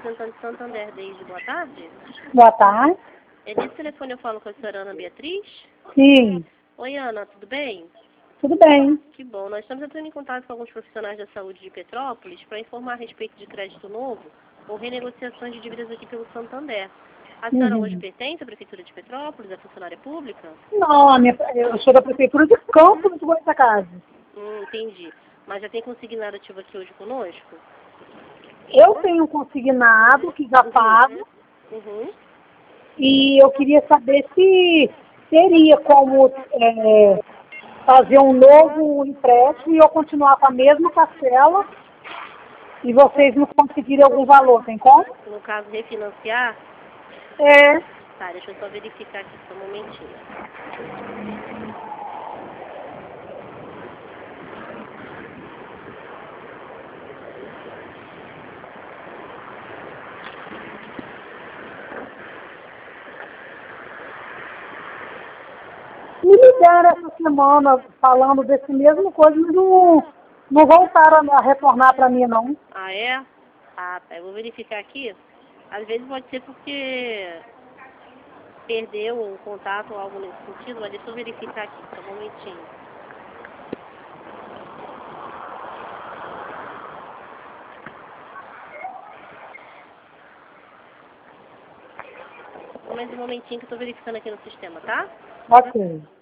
representante Santander desde boa tarde. Boa tarde. Nesse telefone eu falo com a senhora Ana Beatriz. Sim, Oi, Ana, tudo bem? tudo bem. Que bom. Nós estamos entrando em contato com alguns profissionais da saúde de Petrópolis para informar a respeito de crédito novo ou renegociações de dívidas aqui pelo Santander. A senhora hoje Uhum. pertence à Prefeitura de Petrópolis, é funcionária pública? Não, eu sou da Prefeitura de Campos de Goitacazes. Entendi. Mas já tem consignado ativo aqui hoje conosco? Eu tenho consignado que já pago Uhum. e eu queria saber se teria como fazer um novo empréstimo e eu continuar com a mesma parcela e vocês não conseguirem algum valor, tem como? No caso, refinanciar? É. Tá, deixa eu só verificar aqui só um momentinho. Me ligaram essa semana falando desse mesmo coisa, mas não voltaram a retornar para mim, não. Ah, é? Ah, tá. Eu vou verificar aqui. Às vezes pode ser porque perdeu o contato ou algo nesse sentido, mas deixa eu verificar aqui, só um momentinho. Mais um momentinho que eu tô verificando aqui no sistema, tá? Ok.